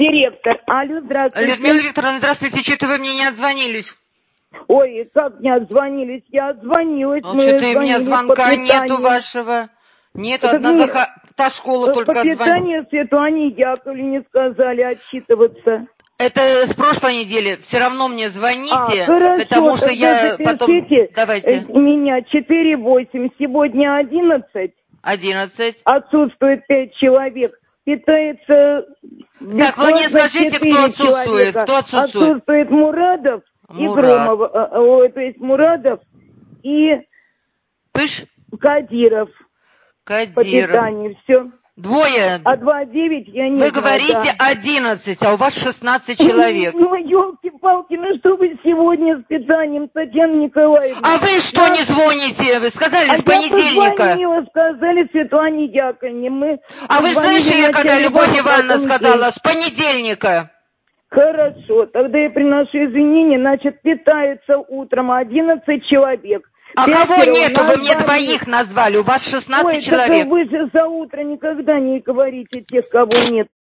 Директор. Алло, здравствуйте. Людмила Викторовна, здравствуйте. Что-то вы мне не отзвонились. Ой, как не отзвонились? Я отзвонилась. Ну, что-то у меня звонка нету вашего. Нет, одна та школа только отзвонила. По питанию Светлане Яковлевне сказали отчитываться. Это с прошлой недели. Все равно мне звоните, хорошо, потому что я потом... Давайте. Меня 4-8, сегодня 11. 11. Отсутствует 5 человек. Питается... Так, вы мне скажите, кто отсутствует? Человека. Кто отсутствует? Отсутствует Мурадов и Громов. То есть Мурадов и... Пыш? Кадиров. По питанию, все. Двое. А 2-9 я не знаю. Вы говорите 11, а у вас 16 человек. Ну, елки-палки, ну что вы сегодня с питанием, Татьяна Николаевна? А вы что не звоните? Вы сказали с понедельника. Я позвонила, сказали Светлане Яковлевне. А вы слышали, когда Любовь Ивановна сказала с понедельника? Хорошо, тогда я приношу извинения, значит, питается утром 11 человек. А кого нету? Вы мне двоих назвали, у вас 16 человек. Так вы же за утро никогда не говорите тех, кого нет.